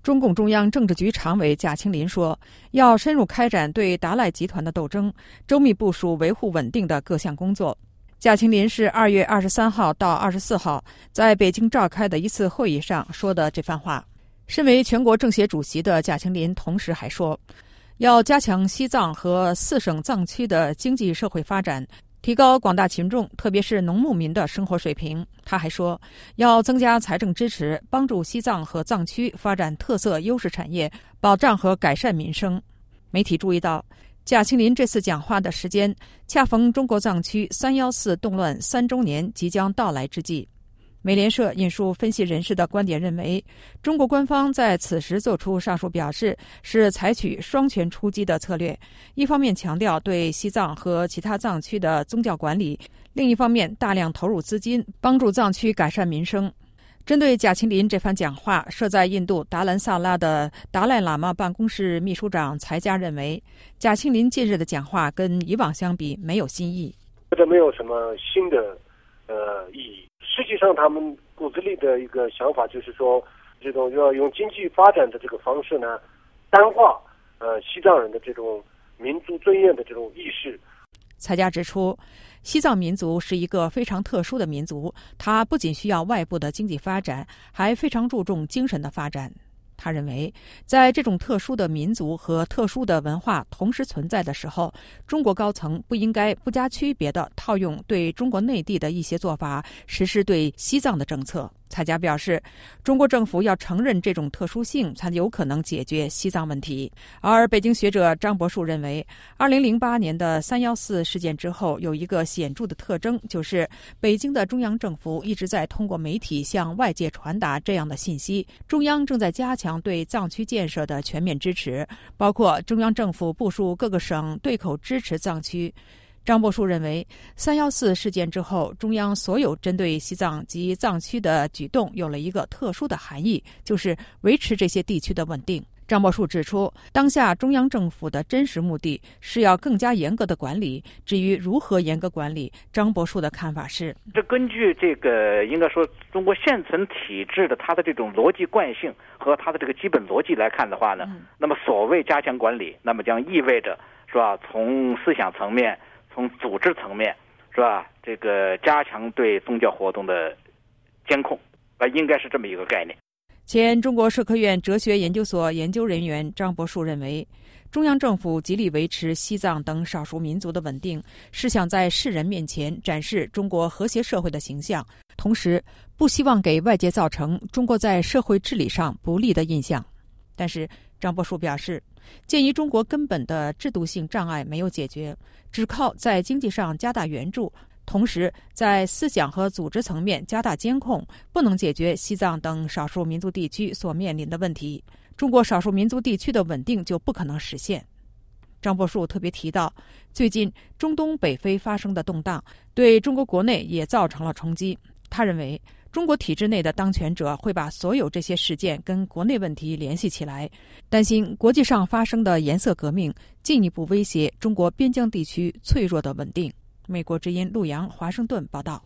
中共中央政治局常委贾庆林说，要深入开展对达赖集团的斗争，周密部署维护稳定的各项工作。贾庆林是2月23号到24号在北京召开的一次会议上说的这番话。身为全国政协主席的贾庆林同时还说，要加强西藏和4省藏区的经济社会发展，提高广大群众，特别是农牧民的生活水平。他还说，要增加财政支持，帮助西藏和藏区发展特色优势产业，保障和改善民生。媒体注意到，贾庆林这次讲话的时间恰逢中国藏区314动乱3周年即将到来之际。美联社引述分析人士的观点认为，中国官方在此时做出上述表示是采取双拳出击的策略，一方面强调对西藏和其他藏区的宗教管理，另一方面大量投入资金帮助藏区改善民生。针对贾庆林这番讲话，设在印度达兰萨拉的达赖喇嘛办公室秘书长才加认为，贾庆林近日的讲话跟以往相比没有新意， 这没有什么新的意义。实际上他们骨子里的一个想法就是说，这种要用经济发展的这个方式呢，淡化西藏人的这种民族尊严的这种意识。 才加指出，西藏民族是一个非常特殊的民族，它不仅需要外部的经济发展，还非常注重精神的发展。他认为，在这种特殊的民族和特殊的文化同时存在的时候，中国高层不应该不加区别地套用对中国内地的一些做法，实施对西藏的政策。蔡家表示，中国政府要承认这种特殊性，才有可能解决西藏问题。而北京学者张博树认为，2008年的314事件之后，有一个显著的特征，就是北京的中央政府一直在通过媒体向外界传达这样的信息：中央正在加强对藏区建设的全面支持，包括中央政府部署各个省对口支持藏区。张博树认为，314事件之后，中央所有针对西藏及藏区的举动有了一个特殊的含义，就是维持这些地区的稳定。张博树指出，当下中央政府的真实目的是要更加严格的管理，至于如何严格管理，张博树的看法是， 这根据这个应该说中国现存体制的它的这种逻辑惯性和它的这个基本逻辑来看的话呢，那么所谓加强管理，那么将意味着是吧，从思想层面，从组织层面，是吧？这个加强对宗教活动的监控，应该是这么一个概念。 前中国社科院哲学研究所研究人员张博树认为，中央政府极力维持西藏等少数民族的稳定，是想在世人面前展示中国和谐社会的形象，同时不希望给外界造成中国在社会治理上不利的印象。但是张博树表示，鉴于中国根本的制度性障碍没有解决，只靠在经济上加大援助，同时在思想和组织层面加大监控，不能解决西藏等少数民族地区所面临的问题，中国少数民族地区的稳定就不可能实现。张博树特别提到，最近中东北非发生的动荡对中国国内也造成了冲击。他认为，中国体制内的当权者会把所有这些事件跟国内问题联系起来，担心国际上发生的颜色革命进一步威胁中国边疆地区脆弱的稳定。美国之音陆洋华盛顿报道。